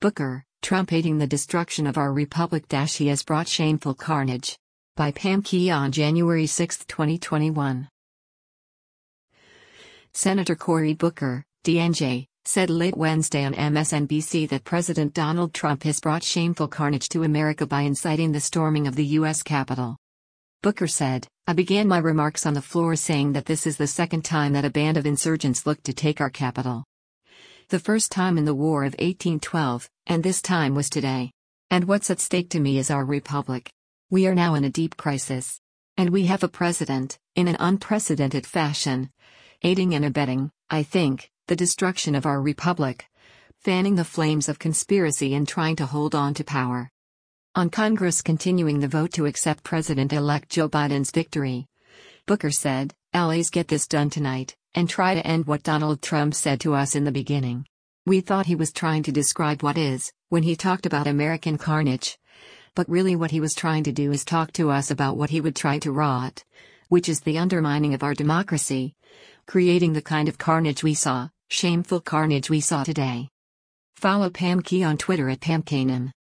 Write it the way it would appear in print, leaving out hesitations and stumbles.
Booker, Trump aiding the destruction of our republic. He has brought shameful carnage. By Pam Key on January 6, 2021. Senator Cory Booker, DNJ, said late Wednesday on MSNBC that President Donald Trump has brought shameful carnage to America by inciting the storming of the U.S. Capitol. Booker said, "I began my remarks on the floor saying that this is the second time that a band of insurgents looked to take our capital. The first time in the War of 1812, and this time was today. And what's at stake to me is our republic. We are now in a deep crisis. And we have a president, in an unprecedented fashion, aiding and abetting, I think, the destruction of our republic, fanning the flames of conspiracy and trying to hold on to power." On Congress continuing the vote to accept President-elect Joe Biden's victory, Booker said, "Allies, get this done tonight, and try to end what Donald Trump said to us in the beginning. We thought he was trying to describe what is, when he talked about American carnage. But really what he was trying to do is talk to us about what he would try to wrought, which is the undermining of our democracy, creating the kind of carnage we saw, shameful carnage we saw today." Follow Pam Key on Twitter at PamKanan.